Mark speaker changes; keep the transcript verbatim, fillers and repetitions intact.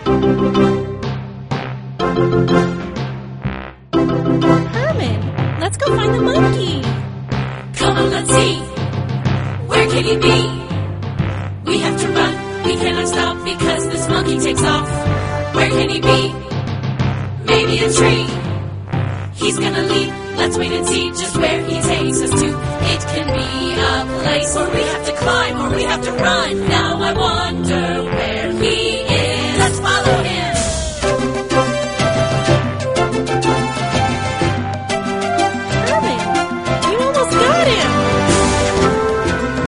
Speaker 1: Herman, let's go find the monkey.
Speaker 2: Come on, let's see. Where can he be? We have to run. We cannot stop because this monkey takes off. Where can he be? Maybe a tree. He's gonna leap. Let's wait and see just where he takes us to. It can be a place where we have to climb or we have to run. Now I wonder where